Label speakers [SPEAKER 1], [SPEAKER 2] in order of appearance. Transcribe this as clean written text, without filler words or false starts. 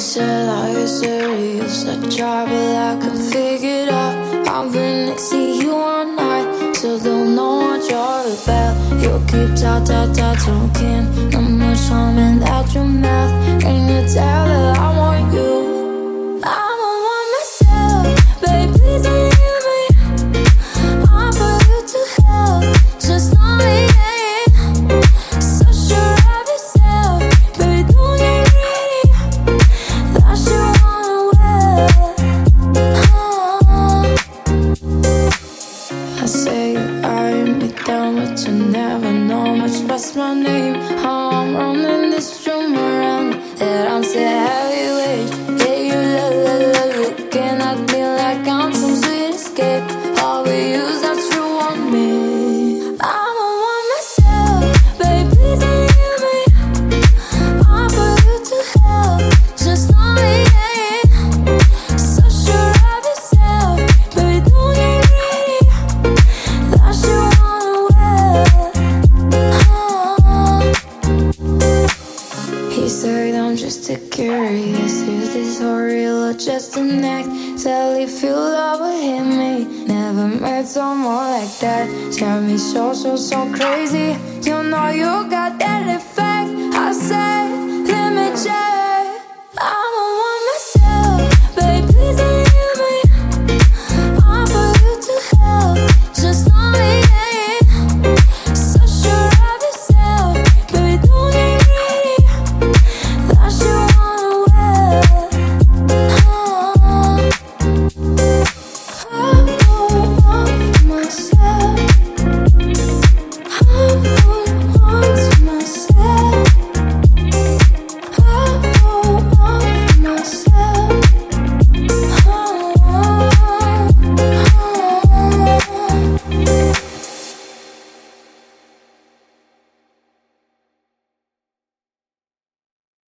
[SPEAKER 1] said I was serious. I tried, but I couldn't figure it out. I've been next to you all night, still don't know what you're about. You keep talking, not much coming out your mouth. Can you tell that I want you? I don't want myself, baby, please don't leave me. I'm for you to help, just not me. So sure of yourself, baby, don't get greedy. That shit wanna wear. I say you eyeing me down, but you never know much past my name. How I'm running this room around, that I'm still heavyweight. Yeah, you looking at me like I'm some sweet escape. All we use that you want me. I don't want myself, baby, please don't leave me. I'm for you to help, just not me. So sure of yourself, baby, don't get greedy. That shit wanna wear. He said I'm just a curious. Is this for real or just an act? Tell if you love would hit me. Never met someone like that. Tell me so crazy. You know you got that effect. I said